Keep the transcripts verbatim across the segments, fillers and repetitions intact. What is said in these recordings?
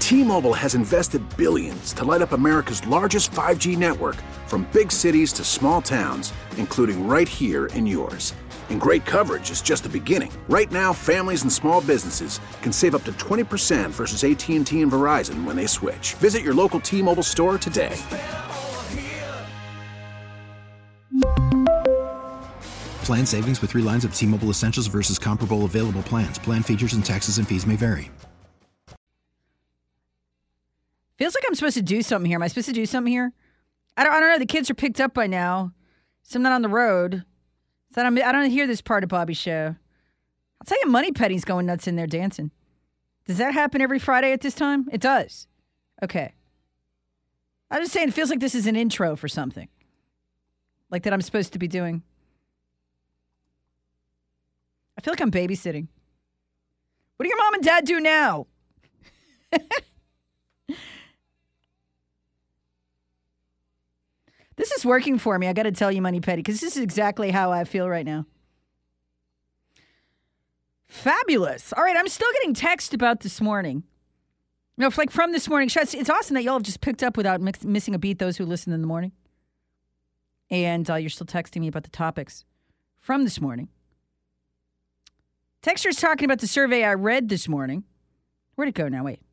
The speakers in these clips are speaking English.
T-Mobile has invested billions to light up America's largest five G network, from big cities to small towns, including right here in yours. And great coverage is just the beginning. Right now, families and small businesses can save up to twenty percent versus A T and T and Verizon when they switch. Visit your local T-Mobile store today. Plan savings with three lines of T-Mobile Essentials versus comparable available plans. Plan features and taxes and fees may vary. Feels like I'm supposed to do something here. Am I supposed to do something here? I don't, I don't know. The kids are picked up by now, so I'm not on the road. So I'm, I don't hear this part of Bobby's show. I'll tell you, Money Penny's going nuts in there dancing. Does that happen every Friday at this time? It does. Okay. I'm just saying, it feels like this is an intro for something. Like that I'm supposed to be doing. I feel like I'm babysitting. What do your mom and dad do now? This is working for me. I got to tell you, Money Petty, because this is exactly how I feel right now. Fabulous. All right, I'm still getting text about this morning. No, like from this morning. It's awesome that y'all have just picked up without mix, missing a beat, those who listen in the morning. And uh, you're still texting me about the topics from this morning. Texter's talking about the survey I read this morning. Where'd it go now? Wait.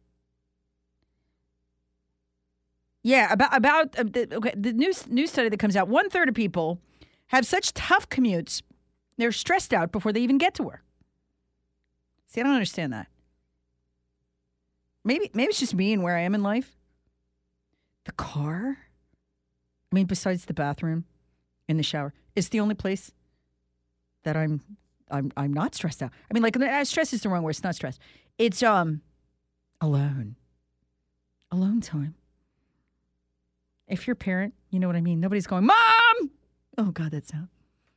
Yeah, about about uh, the, okay, the news news study that comes out. One third of people have such tough commutes, they're stressed out before they even get to work. See, I don't understand that. Maybe maybe it's just me and where I am in life. The car, I mean, besides the bathroom and the shower, is the only place that I'm I'm I'm not stressed out. I mean, like, stress is the wrong word. It's not stress. It's um alone. Alone time. If you're a parent, you know what I mean. Nobody's going, Mom! Oh, God, that sound.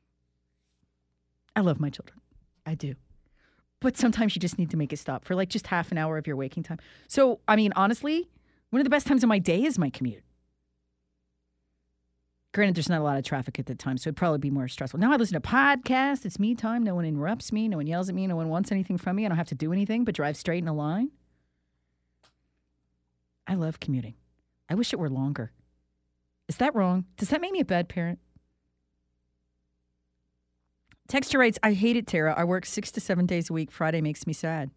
I love my children. I do. But sometimes you just need to make it stop for like just half an hour of your waking time. So, I mean, honestly, one of the best times of my day is my commute. Granted, there's not a lot of traffic at the time, so it'd probably be more stressful. Now I listen to podcasts. It's me time. No one interrupts me. No one yells at me. No one wants anything from me. I don't have to do anything but drive straight in a line. I love commuting. I wish it were longer. Is that wrong? Does that make me a bad parent? Texter writes, I hate it, Tara. I work six to seven days a week. Friday makes me sad.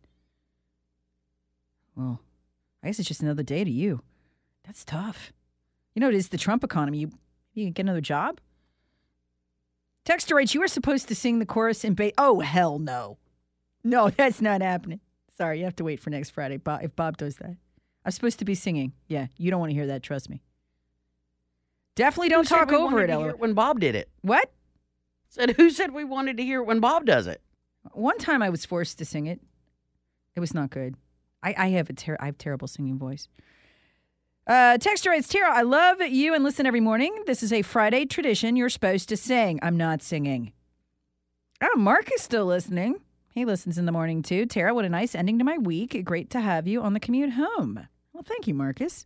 Well, I guess it's just another day to you. That's tough. You know, it is the Trump economy. You, you can get another job? Texter writes, you were supposed to sing the chorus in ba- Oh, hell no. No, that's not happening. Sorry, you have to wait for next Friday Bob, if Bob does that. I'm supposed to be singing. Yeah, you don't want to hear that, trust me. Definitely don't who talk over it, Ella. It when Bob did it. What? Said who said we wanted to hear it when Bob does it? One time I was forced to sing it. It was not good. I, I have a ter- I have terrible singing voice. Uh, Texter writes, Tara, I love you and listen every morning. This is a Friday tradition. You're supposed to sing. I'm not singing. Oh, Mark is still listening. He listens in the morning too. Tara, what a nice ending to my week. Great to have you on the commute home. Well, thank you, Marcus.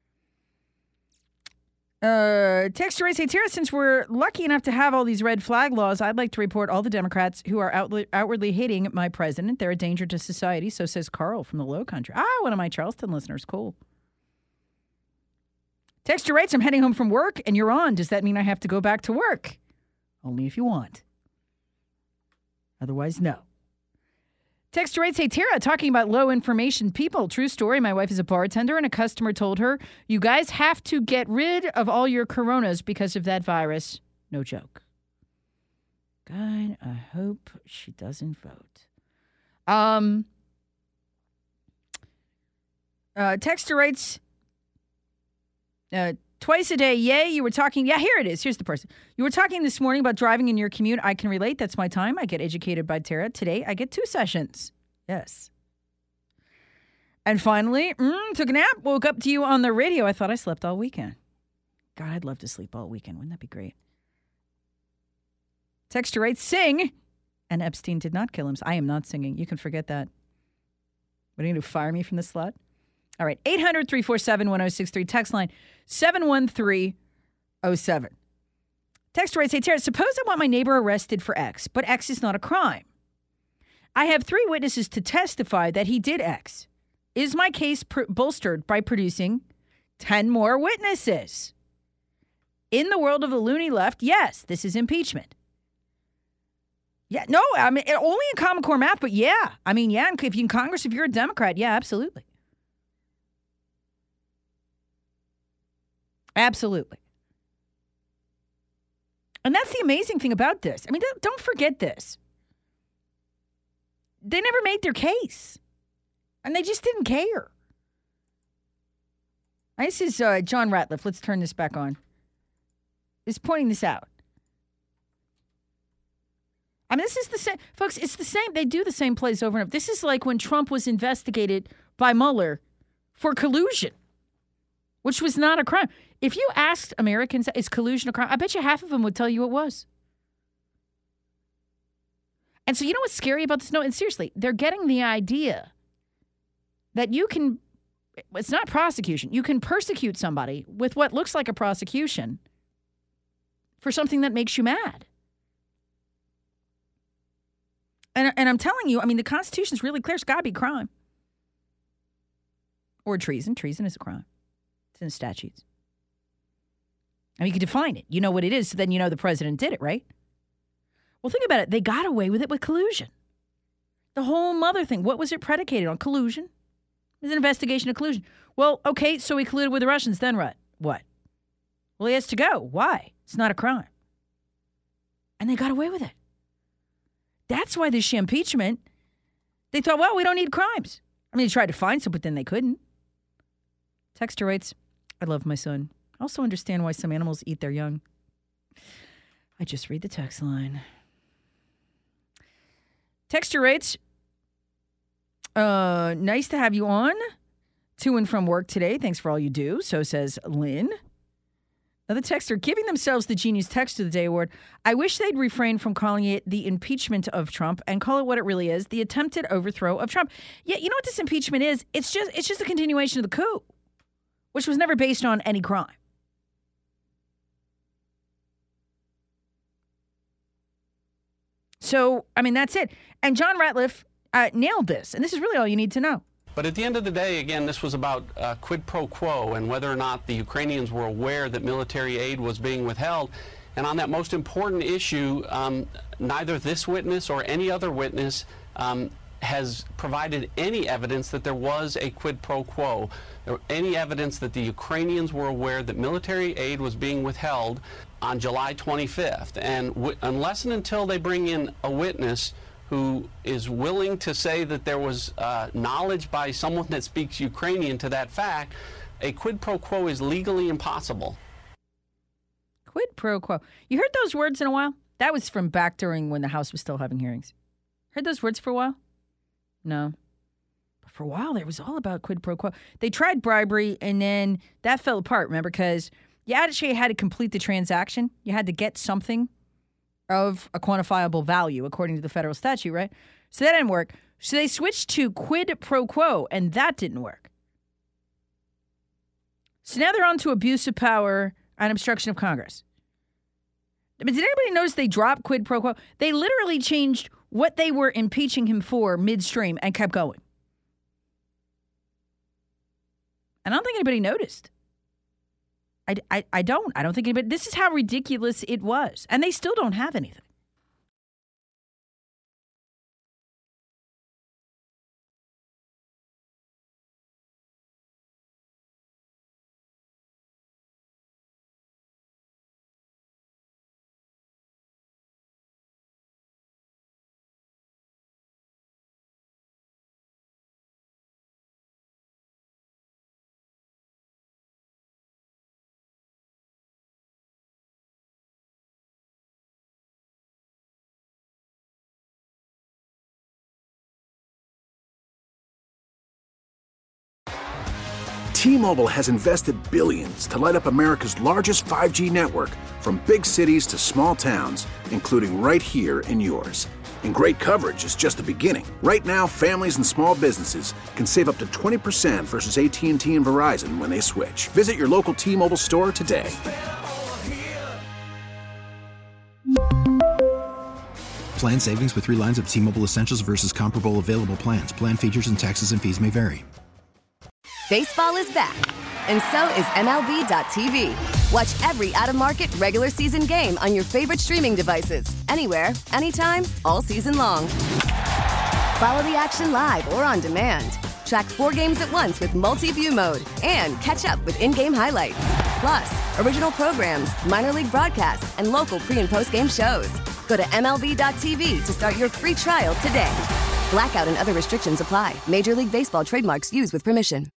Uh, Texter writes, hey, Tara, since we're lucky enough to have all these red flag laws, I'd like to report all the Democrats who are outly, outwardly hating my president. They're a danger to society, so says Carl from the Low Country. Ah, one of my Charleston listeners. Cool. Texter writes, I'm heading home from work, and you're on. Does that mean I have to go back to work? Only if you want. Otherwise, no. Texter writes, hey, Tara, talking about low information people. True story. My wife is a bartender, and a customer told her, you guys have to get rid of all your coronas because of that virus. No joke. God, I hope she doesn't vote. Um, uh, Texter writes, uh, twice a day, yay, you were talking, yeah, here it is, here's the person. You were talking this morning about driving in your commute. I can relate, that's my time. I get educated by Tara. Today, I get two sessions. Yes. And finally, mm, took a nap, woke up to you on the radio. I thought I slept all weekend. God, I'd love to sleep all weekend. Wouldn't that be great? Texter writes, sing. And Epstein did not kill him. So I am not singing. You can forget that. What are you going to fire me from the slot? All right. eight hundred, three four seven, one oh six three. Text line seven one three oh seven. Texter writes, hey, Tara, suppose I want my neighbor arrested for X, but X is not a crime. I have three witnesses to testify that he did X. Is my case pr- bolstered by producing ten more witnesses? In the world of the loony left, yes, this is impeachment. Yeah, no, I mean, only in Common Core math, but yeah. I mean, yeah, if you're in Congress, if you're a Democrat, yeah, absolutely. Absolutely. And that's the amazing thing about this. I mean, don't, don't forget this. They never made their case. And they just didn't care. This is uh, John Ratliff. Let's turn this back on. Is pointing this out. I mean, this is the same. Folks, it's the same. They do the same plays over and over. This is like when Trump was investigated by Mueller for collusion, which was not a crime. If you asked Americans, is collusion a crime? I bet you half of them would tell you it was. And so you know what's scary about this? No, and seriously, they're getting the idea that you can, it's not prosecution, you can persecute somebody with what looks like a prosecution for something that makes you mad. And, and I'm telling you, I mean, the Constitution is really clear. It's got to be a crime. Or treason. Treason is a crime. It's in the statutes. I mean, you can define it. You know what it is, so then you know the president did it, right? Well, think about it. They got away with it with collusion. The whole mother thing, what was it predicated on? Collusion. It was an investigation of collusion. Well, okay, so he colluded with the Russians. Then what? What? Well, he has to go. Why? It's not a crime. And they got away with it. That's why this impeachment, they thought, well, we don't need crimes. I mean, they tried to find some, but then they couldn't. Texter writes, I love my son. I also understand why some animals eat their young. I just read the text line. Texter writes, uh, nice to have you on to and from work today. Thanks for all you do. So says Lynn. Another texter, giving themselves the Genius Text of the Day award. I wish they'd refrain from calling it the impeachment of Trump and call it what it really is, the attempted overthrow of Trump. Yeah, you know what this impeachment is? It's just it's just a continuation of the coup, which was never based on any crime. So, I mean, that's it. And John Ratliff uh, nailed this, and this is really all you need to know. But at the end of the day, again, this was about uh, quid pro quo and whether or not the Ukrainians were aware that military aid was being withheld. And on that most important issue, um, neither this witness or any other witness um, has provided any evidence that there was a quid pro quo, or any evidence that the Ukrainians were aware that military aid was being withheld on July twenty-fifth. And w- unless and until they bring in a witness who is willing to say that there was uh, knowledge by someone that speaks Ukrainian to that fact, a quid pro quo is legally impossible. Quid pro quo. You heard those words in a while? That was from back during when the House was still having hearings. Heard those words for a while? No. But for a while, there was all about quid pro quo. They tried bribery, and then that fell apart, remember? Because you actually had to complete the transaction. You had to get something of a quantifiable value, according to the federal statute, right? So that didn't work. So they switched to quid pro quo, and that didn't work. So now they're on to abuse of power and obstruction of Congress. I mean, did anybody notice they dropped quid pro quo? They literally changed what they were impeaching him for midstream and kept going. And I don't think anybody noticed. I, I, I don't. I don't think anybody. This is how ridiculous it was. And they still don't have anything. T-Mobile has invested billions to light up America's largest five G network, from big cities to small towns, including right here in yours. And great coverage is just the beginning. Right now, families and small businesses can save up to twenty percent versus A T and T and Verizon when they switch. Visit your local T-Mobile store today. Plan savings with three lines of T-Mobile Essentials versus comparable available plans. Plan features and taxes and fees may vary. Baseball is back, and so is M L B dot T V. Watch every out-of-market regular season game on your favorite streaming devices, anywhere, anytime, all season long. Follow the action live or on demand. Track four games at once with multi-view mode and catch up with in-game highlights. Plus, original programs, minor league broadcasts, and local pre- and post-game shows. Go to M L B dot T V to start your free trial today. Blackout and other restrictions apply. Major League Baseball trademarks used with permission.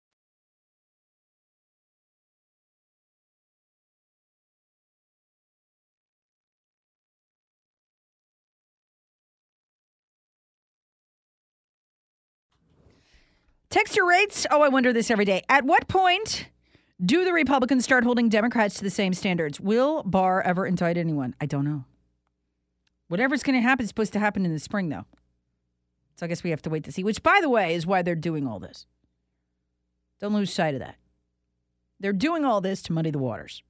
Texture rates. Oh, I wonder this every day. At what point do the Republicans start holding Democrats to the same standards? Will Barr ever indict anyone? I don't know. Whatever's going to happen is supposed to happen in the spring, though. So I guess we have to wait to see, which, by the way, is why they're doing all this. Don't lose sight of that. They're doing all this to muddy the waters.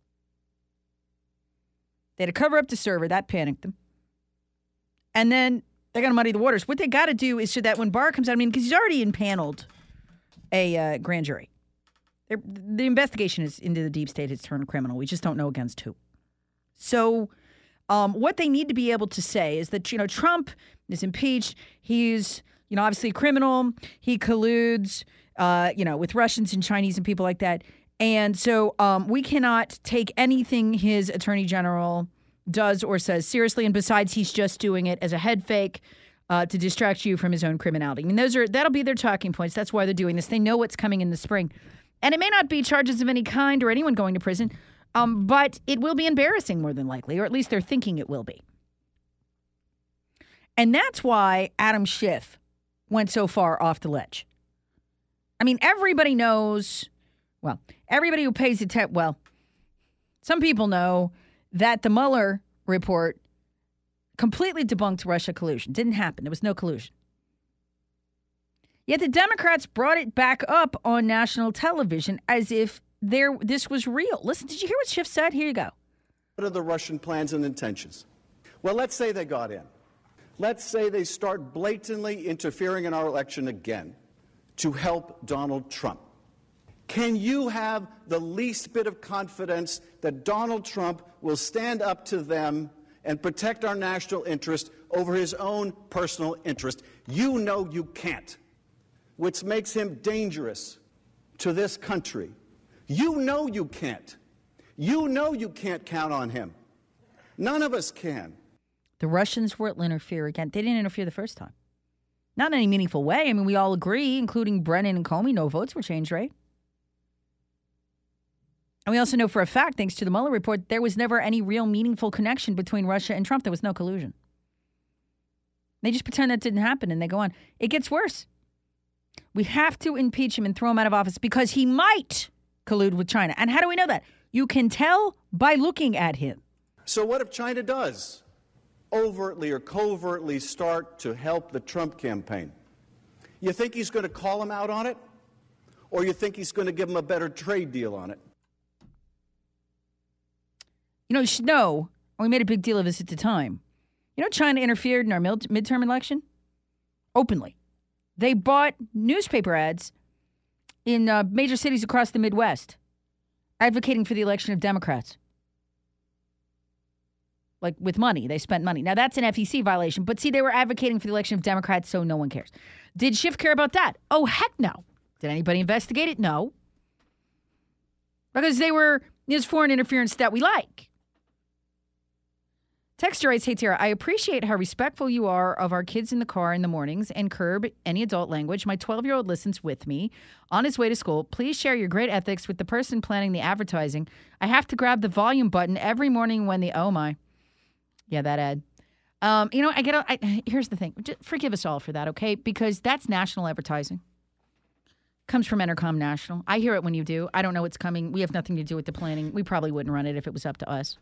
They had to cover up the server. That panicked them. And then they got to muddy the waters. What they got to do is so that when Barr comes out, I mean, because he's already impaneled a uh, grand jury. They're, the investigation is into the deep state has turned criminal. We just don't know against who. So um, what they need to be able to say is that, you know, Trump is impeached. He's, you know, obviously a criminal. He colludes, uh, you know, with Russians and Chinese and people like that. And so um, we cannot take anything his attorney general does or says seriously. And besides, he's just doing it as a head fake uh, to distract you from his own criminality. I mean, those are that'll be their talking points. That's why they're doing this. They know what's coming in the spring. And it may not be charges of any kind or anyone going to prison, um, but it will be embarrassing more than likely, or at least they're thinking it will be. And that's why Adam Schiff went so far off the ledge. I mean, everybody knows, well, everybody who pays attention, well, some people know that the Mueller report completely debunked Russia collusion. Didn't happen. There was no collusion. Yet the Democrats brought it back up on national television as if there this was real. Listen, did you hear what Schiff said? Here you go. What are the Russian plans and intentions? Well, let's say they got in. Let's say they start blatantly interfering in our election again to help Donald Trump. Can you have the least bit of confidence that Donald Trump will stand up to them and protect our national interest over his own personal interest? You know you can't, which makes him dangerous to this country. You know you can't. You know you can't count on him. None of us can. The Russians will interfere again. They didn't interfere the first time. Not in any meaningful way. I mean, we all agree, including Brennan and Comey, no votes were changed, right? And we also know for a fact, thanks to the Mueller report, there was never any real meaningful connection between Russia and Trump. There was no collusion. They just pretend that didn't happen and they go on. It gets worse. We have to impeach him and throw him out of office because he might collude with China. And how do we know that? You can tell by looking at him. So what if China does overtly or covertly start to help the Trump campaign? You think he's going to call him out on it? Or you think he's going to give him a better trade deal on it? You know, you should know, and we made a big deal of this at the time. You know, China interfered in our mid- midterm election? Openly. They bought newspaper ads in uh, major cities across the Midwest advocating for the election of Democrats. Like with money. They spent money. Now, that's an F E C violation. But see, they were advocating for the election of Democrats, so no one cares. Did Schiff care about that? Oh, heck no. Did anybody investigate it? No. Because they were, there's foreign interference that we like. Texter writes, hey, Tara, I appreciate how respectful you are of our kids in the car in the mornings and curb any adult language. My twelve-year-old listens with me on his way to school. Please share your great ethics with the person planning the advertising. I have to grab the volume button every morning when the, oh, my. Yeah, that ad. Um, you know, I get. I, here's the thing. Just forgive us all for that, okay? Because that's national advertising. Comes from Entercom National. I hear it when you do. I don't know what's coming. We have nothing to do with the planning. We probably wouldn't run it if it was up to us.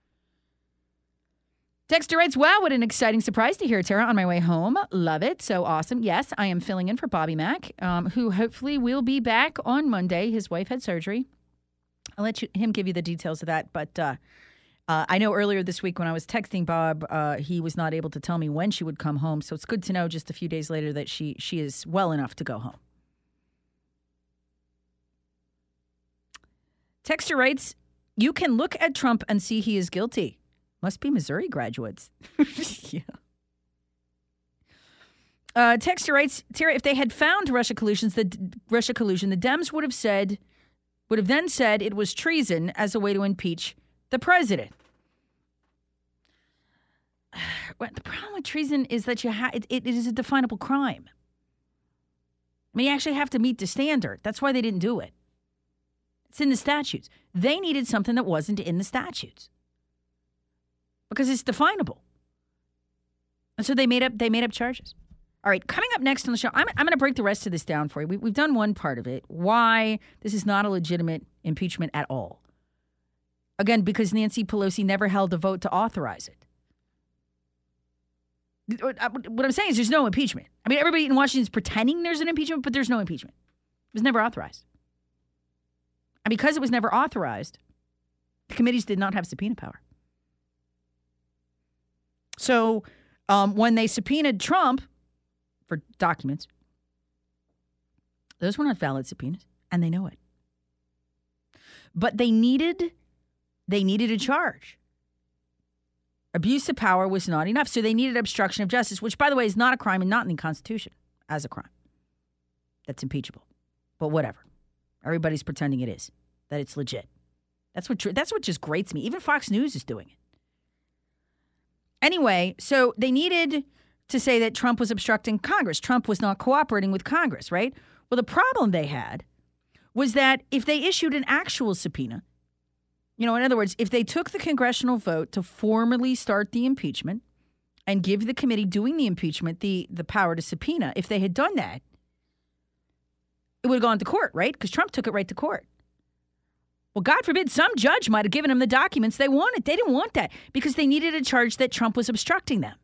Dexter writes, wow, what an exciting surprise to hear, Tara, on my way home. Love it. So awesome. Yes, I am filling in for Bobby Mack, um, who hopefully will be back on Monday. His wife had surgery. I'll let you, him give you the details of that. But uh, uh, I know earlier this week when I was texting Bob, uh, he was not able to tell me when she would come home. So it's good to know just a few days later that she she is well enough to go home. Texter writes, you can look at Trump and see he is guilty. Must be Missouri graduates. Yeah. Uh, Texter writes, Terry, if they had found Russia collusion, the Russia collusion, the Dems would have said, would have then said it was treason as a way to impeach the president. The problem with treason is that you ha- it, it is a definable crime. I mean, you actually have to meet the standard. That's why they didn't do it. It's in the statutes. They needed something that wasn't in the statutes because it's definable. And so they made up they made up charges. All right, coming up next on the show, I'm, I'm going to break the rest of this down for you. We, we've done one part of it, why this is not a legitimate impeachment at all. Again, because Nancy Pelosi never held a vote to authorize it. What I'm saying is there's no impeachment. I mean, everybody in Washington is pretending there's an impeachment, but there's no impeachment. It was never authorized. And because it was never authorized, the committees did not have subpoena power. So um, when they subpoenaed Trump for documents, those were not valid subpoenas, and they know it. But they needed, they needed a charge. Abuse of power was not enough, so they needed obstruction of justice, which, by the way, is not a crime and not in the Constitution as a crime. That's impeachable. But whatever. Everybody's pretending it is, that it's legit. That's what that's what just grates me. Even Fox News is doing it. Anyway, so they needed to say that Trump was obstructing Congress. Trump was not cooperating with Congress, right? Well, the problem they had was that if they issued an actual subpoena, you know, in other words, if they took the congressional vote to formally start the impeachment and give the committee doing the impeachment the, the power to subpoena, if they had done that, it would have gone to court, right? Because Trump took it right to court. Well, God forbid, some judge might have given them the documents they wanted. They didn't want that because they needed a charge that Trump was obstructing them.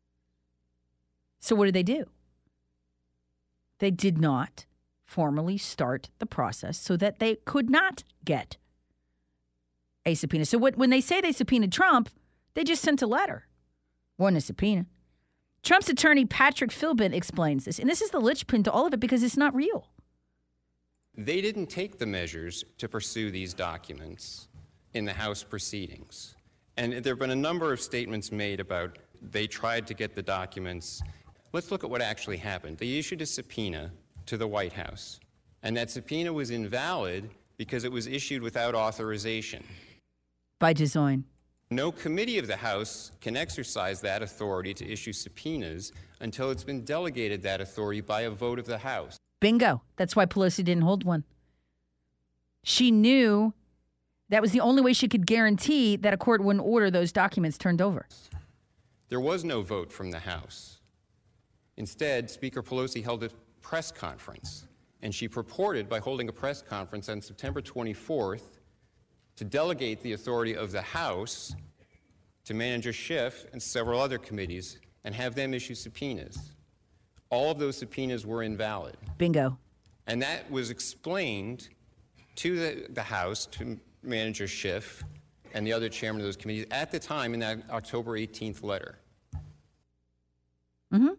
So what did they do? They did not formally start the process so that they could not get a subpoena. So what, when they say they subpoenaed Trump, they just sent a letter. Wasn't a subpoena. Trump's attorney, Patrick Philbin, explains this. And this is the linchpin to all of it because it's not real. They didn't take the measures to pursue these documents in the House proceedings. And there have been a number of statements made about they tried to get the documents. Let's look at what actually happened. They issued a subpoena to the White House, and that subpoena was invalid because it was issued without authorization. By design. No committee of the House can exercise that authority to issue subpoenas until it's been delegated that authority by a vote of the House. Bingo. That's why Pelosi didn't hold one. She knew that was the only way she could guarantee that a court wouldn't order those documents turned over. There was no vote from the House. Instead, Speaker Pelosi held a press conference, and she purported by holding a press conference on September twenty-fourth to delegate the authority of the House to Manager Schiff and several other committees and have them issue subpoenas. All of those subpoenas were invalid. Bingo. And that was explained to the, the House, to Manager Schiff and the other chairman of those committees at the time in that October eighteenth letter. Mm-hmm.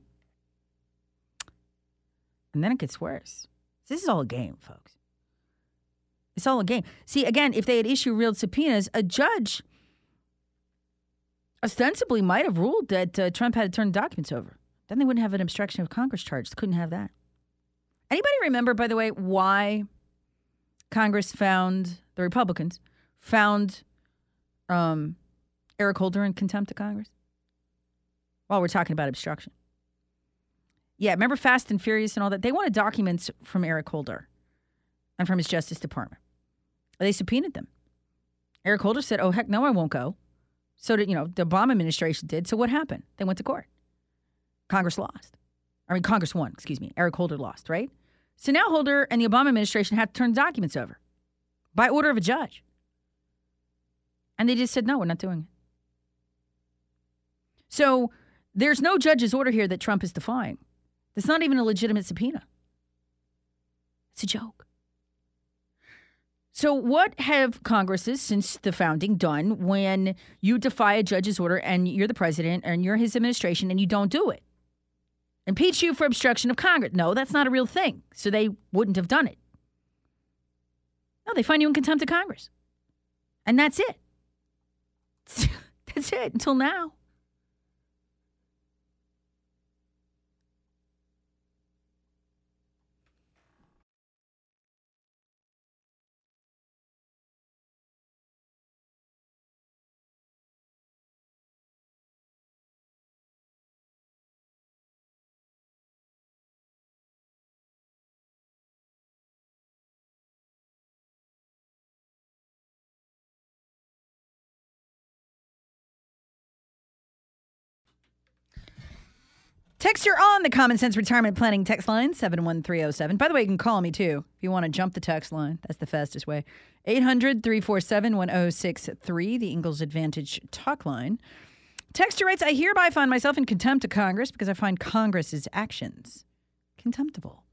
And then it gets worse. This is all a game, folks. It's all a game. See, again, if they had issued real subpoenas, a judge ostensibly might have ruled that uh, Trump had to turn documents over. Then they wouldn't have an obstruction of Congress charge. They couldn't have that. Anybody remember, by the way, why Congress found, the Republicans, found um, Eric Holder in contempt of Congress? While we're talking about obstruction. Yeah, remember Fast and Furious and all that? They wanted documents from Eric Holder and from his Justice Department. They subpoenaed them. Eric Holder said, oh, heck no, I won't go. So did, you know, the Obama administration did. So what happened? They went to court. Congress lost. I mean, Congress won, excuse me. Eric Holder lost, right? So now Holder and the Obama administration have to turn documents over by order of a judge. And they just said, no, we're not doing it. So there's no judge's order here that Trump is defying. It's not even a legitimate subpoena. It's a joke. So what have Congresses since the founding done when you defy a judge's order and you're the president and you're his administration and you don't do it? Impeach you for obstruction of Congress. No, that's not a real thing. So they wouldn't have done it. No, they find you in contempt of Congress. And that's it. That's it until now. Text your on the Common Sense Retirement Planning text line, seven one three oh seven. By the way, you can call me, too, if you want to jump the text line. That's the fastest way. eight hundred, three four seven, one oh six three, the Ingalls Advantage talk line. Texter writes, I hereby find myself in contempt of Congress because I find Congress's actions contemptible.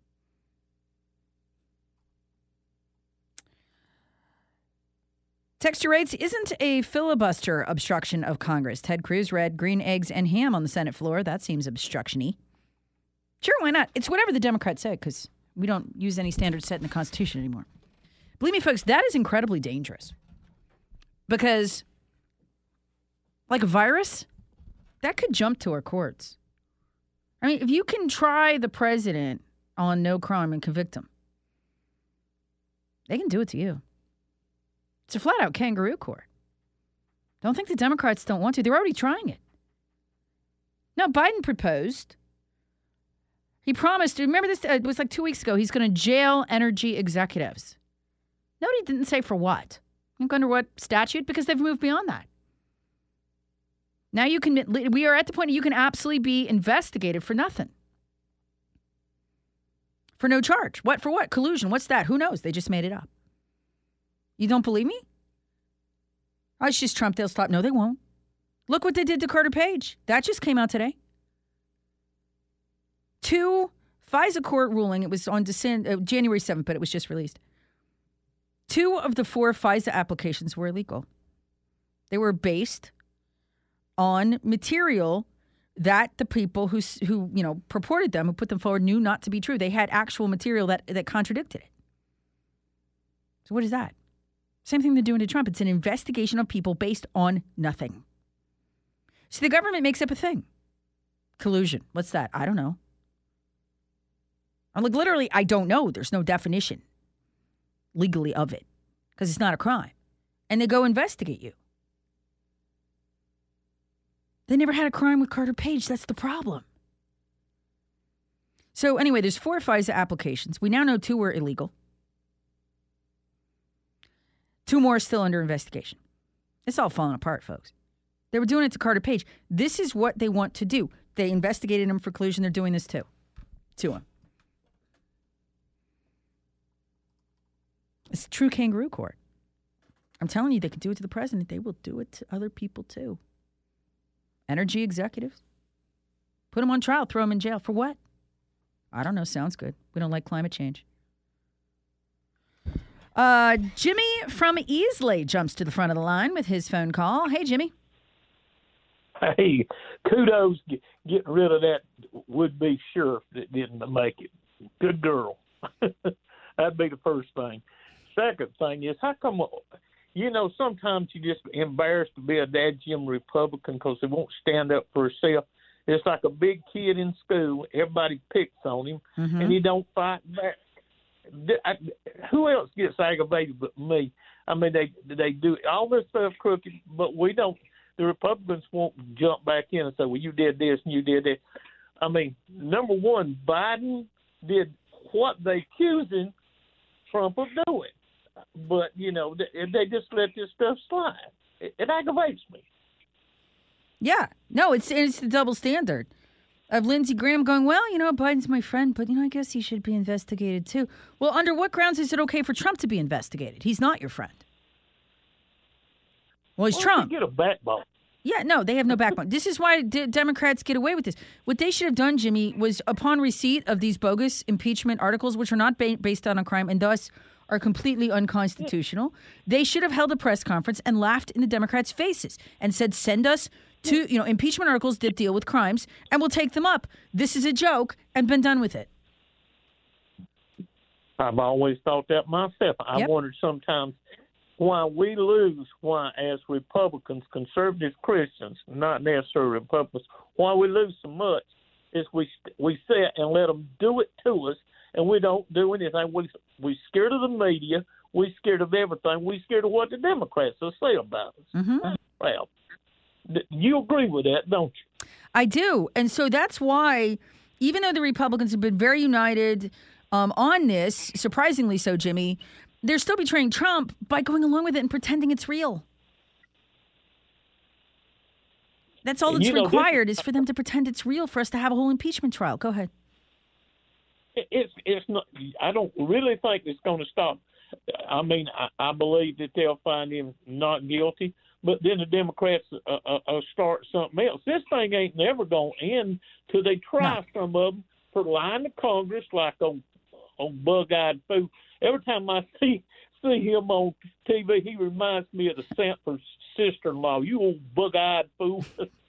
Texter writes, isn't a filibuster obstruction of Congress? Ted Cruz read green eggs and ham on the Senate floor. That seems obstruction-y. Sure, why not? It's whatever the Democrats say because we don't use any standards set in the Constitution anymore. Believe me, folks, that is incredibly dangerous because like a virus, that could jump to our courts. I mean, if you can try the president on no crime and convict him, they can do it to you. It's a flat-out kangaroo court. Don't think the Democrats don't want to. They're already trying it. Now, Biden proposed. He promised, remember this, uh, it was like two weeks ago, he's going to jail energy executives. No, he didn't say for what. Under what statute? Because they've moved beyond that. Now you can, we are at the point you can absolutely be investigated for nothing. For no charge. What, for what? Collusion. What's that? Who knows? They just made it up. You don't believe me? Oh, it's just Trump. They'll stop. No, they won't. Look what they did to Carter Page. That just came out today. Two FISA court ruling. It was on December, uh, January seventh, but it was just released. Two of the four FISA applications were illegal. They were based on material that the people who, who you know, purported them, who put them forward, knew not to be true. They had actual material that, that contradicted it. So what is that? Same thing they're doing to Trump. It's an investigation of people based on nothing. So the government makes up a thing. Collusion. What's that? I don't know. I'm like, literally, I don't know. There's no definition legally of it because it's not a crime. And they go investigate you. They never had a crime with Carter Page. That's the problem. So anyway, there's four FISA applications. We now know two were illegal. Two more are still under investigation. It's all falling apart, folks. They were doing it to Carter Page. This is what they want to do. They investigated him for collusion. They're doing this too, to him. It's a true kangaroo court. I'm telling you, they could do it to the president. They will do it to other people too. Energy executives. Put them on trial. Throw them in jail. For what? I don't know. Sounds good. We don't like climate change. Uh, Jimmy from Easley jumps to the front of the line with his phone call. Hey, Jimmy. Hey, kudos get, getting rid of that would-be sheriff that didn't make it. Good girl. That'd be the first thing. Second thing is, how come, you know, sometimes you just embarrassed to be a dadgum Republican because they won't stand up for herself. It's like a big kid in school. Everybody picks on him, mm-hmm. and he don't fight back. I, who else gets aggravated but me? I mean, they they do all this stuff crooked, but we don't. The Republicans won't jump back in and say, well, you did this and you did that. I mean, number one, Biden did what they accusing Trump of doing. But, you know, they, they just let this stuff slide. It, it aggravates me. Yeah. No, it's it's the double standard of Lindsey Graham going, well, you know, Biden's my friend, but, you know, I guess he should be investigated too. Well, under what grounds is it okay for Trump to be investigated? He's not your friend. Well, he's well, Trump. Get a backbone. Yeah, no, they have no backbone. This is why d- Democrats get away with this. What they should have done, Jimmy, was upon receipt of these bogus impeachment articles, which are not ba- based on a crime and thus are completely unconstitutional, they should have held a press conference and laughed in the Democrats' faces and said, send us to, you know, impeachment articles that deal with crimes and we'll take them up. This is a joke and been done with it. I've always thought that myself. I Yep. wondered sometimes why we lose, why as Republicans, conservative Christians, not necessarily Republicans, why we lose so much is we we sit and let them do it to us, and we don't do anything. We we scared of the media. We scared of everything. We scared of what the Democrats will say about us. Mm-hmm. Well, you agree with that, don't you? I do. And so that's why, even though the Republicans have been very united um, on this, surprisingly so, Jimmy, they're still betraying Trump by going along with it and pretending it's real. That's all that's You know, this- required is for them to pretend it's real for us to have a whole impeachment trial. Go ahead. It's it's not. I don't really think it's going to stop. I mean, I, I believe that they'll find him not guilty, but then the Democrats uh, uh, uh, start something else. This thing ain't never going to end till they try No. some of them for lying to Congress, like on on bug-eyed fool. Every time I see see him on T V, he reminds me of the Sanford sister-in-law. You old bug-eyed fool.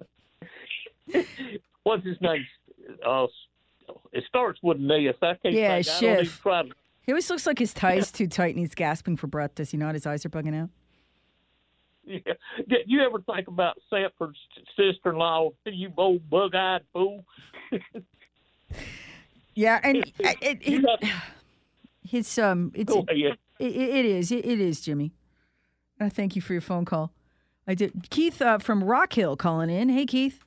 What's his name? Uh, it starts with an S. I can't Yeah, think. I don't even Schiff. try to. He always looks like his tie's too tight and he's gasping for breath. Does he not? His eyes are bugging out. Yeah. Did you ever think about Sanford's sister-in-law? You old bug-eyed fool. Yeah, and it, it, it, You got- his um, it's Go ahead. it, it is it, it is Jimmy. Uh, thank you for your phone call. I did. Keith uh, from Rock Hill calling in. Hey, Keith.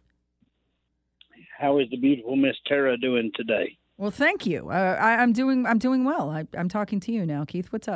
How is the beautiful Miss Tara doing today? Well, thank you. Uh, I, I'm doing I'm doing well. I, I'm talking to you now, Keith. What's up?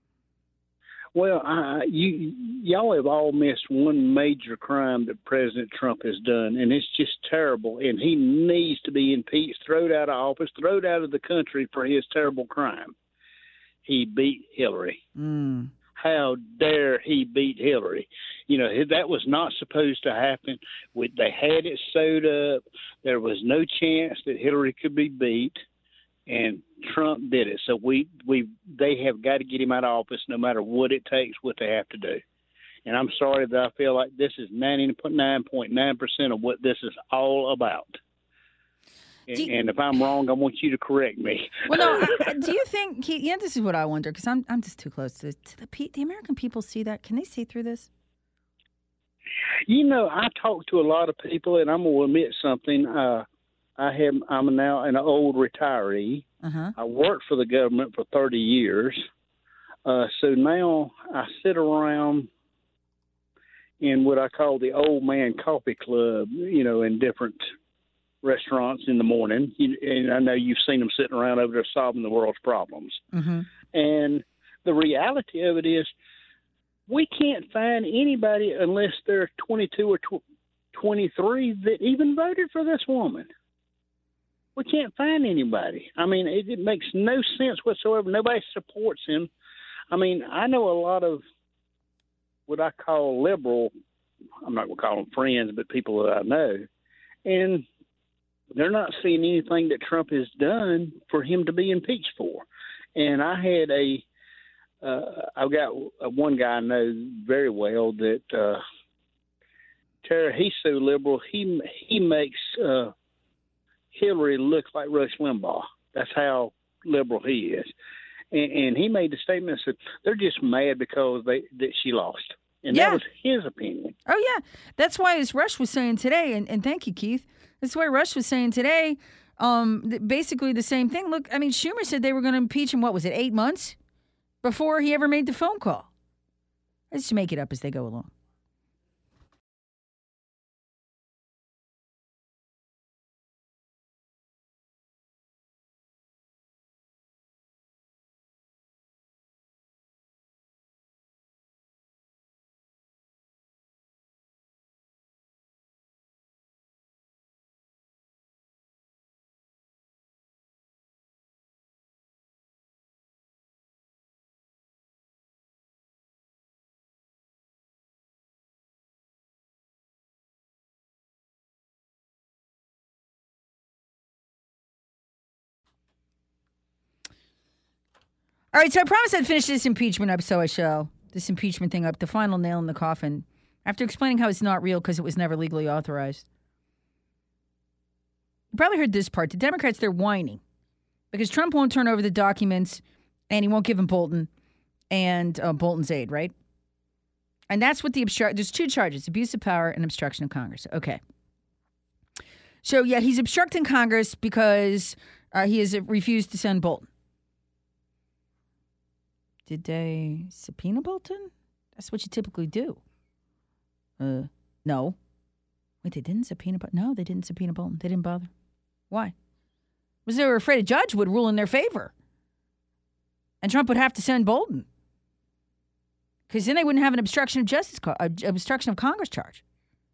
Well, I, you y'all have all missed one major crime that President Trump has done, and it's just terrible. And he needs to be impeached, thrown out of office, thrown out of the country for his terrible crime. He beat Hillary. Mm. How dare he beat Hillary? You know, that was not supposed to happen. We, they had it sewed up. There was no chance that Hillary could be beat, and Trump did it. So we, we they have got to get him out of office no matter what it takes, what they have to do. And I'm sorry that I feel like this is ninety-nine point nine percent of what this is all about. And, Do you- and if I'm wrong, I want you to correct me. Well, no. I, do you think? Keith, yeah, this is what I wonder because I'm I'm just too close to, to the pe- the American people. See that? Can they see through this? You know, I talk to a lot of people, and I'm going to admit something. Uh, I have, I'm now an old retiree. Uh-huh. I worked for the government for thirty years. Uh, so now I sit around in what I call the old man coffee club, you know, in different restaurants in the morning. You, and I know you've seen them sitting around over there solving the world's problems. Mm-hmm. And the reality of it is, we can't find anybody unless they're twenty-two or tw- twenty-three that even voted for this woman. We can't find anybody. I mean, it, it makes no sense whatsoever. Nobody supports him. I mean, I know a lot of what I call liberal, I'm not going to call them friends, but people that I know, and they're not seeing anything that Trump has done for him to be impeached for. And I had a Uh, I've got one guy I know very well that uh, Tara. He's so liberal. He he makes uh, Hillary look like Rush Limbaugh. That's how liberal he is. And, and he made the statement that they're just mad because they that she lost, and Yeah. that was his opinion. Oh, yeah. That's why, as Rush was saying today, and, and thank you, Keith. That's why Rush was saying today, um, th- basically the same thing. Look, I mean, Schumer said they were going to impeach him, what was it, eight months before he ever made the phone call. I just make it up as they go along. All right, so I promised I'd finish this impeachment up, so I shall. This impeachment thing up, the final nail in the coffin, after explaining how it's not real because it was never legally authorized. You probably heard this part. The Democrats, they're whining because Trump won't turn over the documents And he won't give him Bolton and uh, Bolton's aid, right? And that's what the obstruct. There's two charges: abuse of power and obstruction of Congress. Okay. So yeah, he's obstructing Congress because uh, he has refused to send Bolton. Did they subpoena Bolton? That's what you typically do. Uh, no. Wait, they didn't subpoena Bolton? No, they didn't subpoena Bolton. They didn't bother. Why? Because they were afraid a judge would rule in their favor. And Trump would have to send Bolton. Because then they wouldn't have an obstruction of justice, uh, obstruction of Congress charge.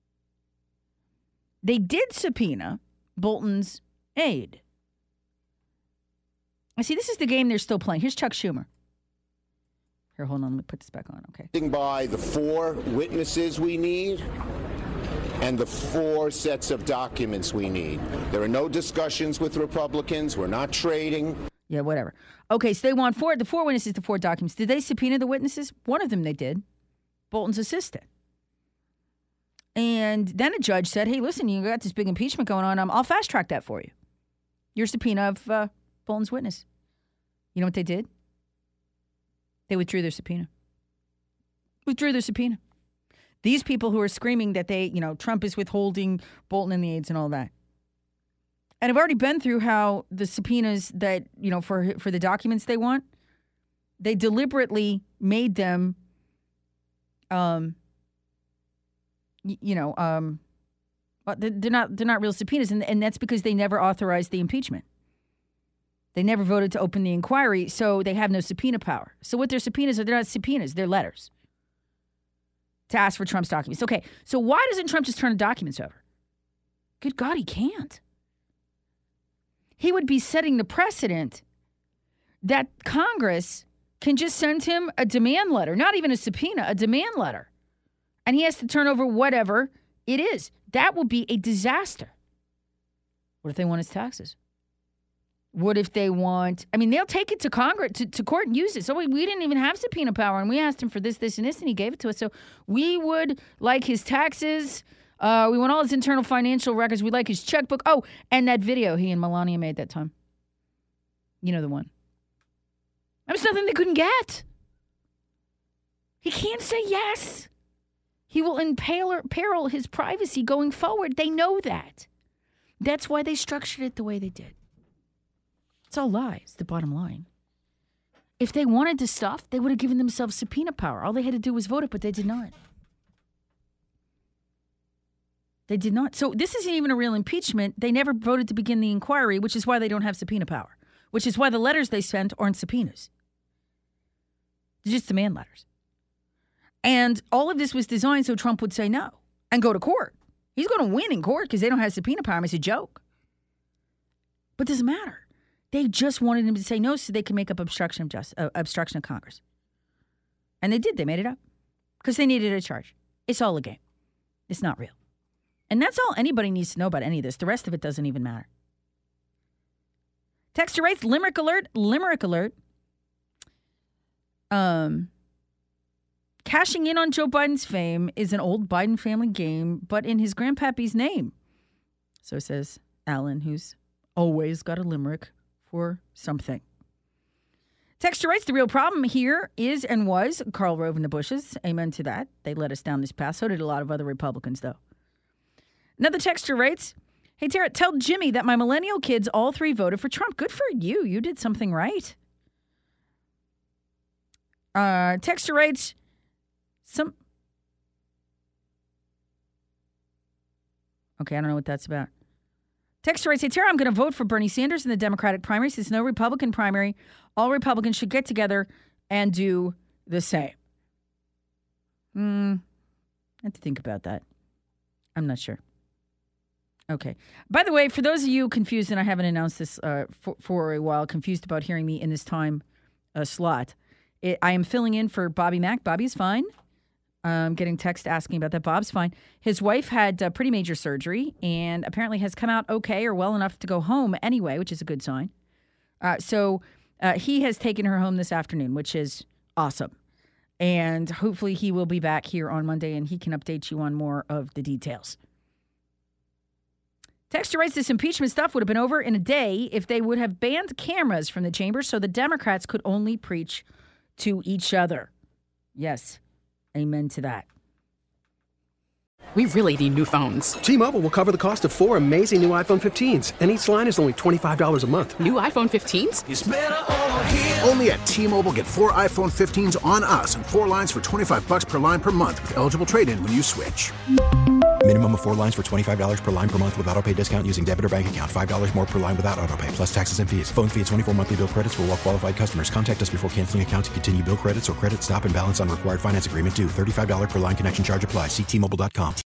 They did subpoena Bolton's aide. I see, this is the game they're still playing. Here's Chuck Schumer. Here, hold on, let me put this back on, okay. By the four witnesses we need and the four sets of documents we need. There are no discussions with Republicans. We're not trading. Yeah, whatever. Okay, so they want four, the four witnesses, the four documents. Did they subpoena the witnesses? One of them they did, Bolton's assistant. And then a judge said, hey, listen, you got this big impeachment going on. Um, I'll fast track that for you. Your subpoena of uh, Bolton's witness. You know what they did? They withdrew their subpoena. Withdrew their subpoena. These people who are screaming that they, you know, Trump is withholding Bolton and the aides and all that. And I've already been through how the subpoenas that, you know, for for the documents they want, they deliberately made them, um, y- you know, um, but they're not they're not real subpoenas, and and that's because they never authorized the impeachment. They never voted to open the inquiry, so they have no subpoena power. So what their subpoenas are, they're not subpoenas, they're letters to ask for Trump's documents. Okay, so why doesn't Trump just turn the documents over? Good God, he can't. He would be setting the precedent that Congress can just send him a demand letter, not even a subpoena, a demand letter. And he has to turn over whatever it is. That will be a disaster. What if they want his taxes? What if they want, I mean, they'll take it to Congress, to, to court and use it. So we, we didn't even have subpoena power, and we asked him for this, this, and this, and he gave it to us. So we would like his taxes. Uh, we want all his internal financial records. We'd like his checkbook. Oh, and that video he and Melania made that time. You know the one. That was nothing they couldn't get. He can't say yes. He will impale, peril his privacy going forward. They know that. That's why they structured it the way they did. It's all lies, the bottom line. If they wanted the stuff, they would have given themselves subpoena power. All they had to do was vote it, but they did not. They did not. So this isn't even a real impeachment. They never voted to begin the inquiry, which is why they don't have subpoena power, which is why the letters they sent aren't subpoenas. They're just demand letters. And all of this was designed so Trump would say no and go to court. He's going to win in court because they don't have subpoena power. It's a joke. But it doesn't matter. They just wanted him to say no so they can make up obstruction of justice, uh, obstruction of Congress. And they did. They made it up because they needed a charge. It's all a game. It's not real. And that's all anybody needs to know about any of this. The rest of it doesn't even matter. Texter writes, Limerick alert, Limerick alert. Um, cashing in on Joe Biden's fame is an old Biden family game, but in his grandpappy's name. So says Alan, who's always got a limerick for something. Texter writes, the real problem here is and was Karl Rove and the Bushes. Amen to that. They led us down this path. So did a lot of other Republicans, though. Another texter writes, hey, Tara, tell Jimmy that my millennial kids all three voted for Trump. Good for you. You did something right. Uh, texter writes, some... Okay, I don't know what that's about. Texter writes, hey, Tara, I'm going to vote for Bernie Sanders in the Democratic primary. Since no Republican primary, all Republicans should get together and do the same. Hmm. I have to think about that. I'm not sure. Okay. By the way, for those of you confused, and I haven't announced this uh, for, for a while, confused about hearing me in this time uh, slot, it, I am filling in for Bobby Mack. Bobby's fine. I'm getting text asking about that. Bob's fine. His wife had uh, pretty major surgery and apparently has come out okay or well enough to go home anyway, which is a good sign. Uh, so uh, he has taken her home this afternoon, which is awesome. And hopefully he will be back here on Monday and he can update you on more of the details. Texter writes, this impeachment stuff would have been over in a day if they would have banned cameras from the chamber so the Democrats could only preach to each other. Yes. Amen to that. We really need new phones. T-Mobile will cover the cost of four amazing new iPhone fifteens, and each line is only twenty-five dollars a month. New iPhone fifteens? It's better over here. Only at T-Mobile, get four iPhone fifteens on us and four lines for twenty-five bucks per line per month with eligible trade-in when you switch. Minimum of four lines for twenty-five dollars per line per month with auto pay discount using debit or bank account. five dollars more per line without auto pay, plus taxes and fees. Phone fee at twenty-four monthly bill credits for well-qualified customers. Contact us before canceling account to continue bill credits or credit stop and balance on required finance agreement due. thirty-five dollars per line connection charge applies. See T Mobile dot com.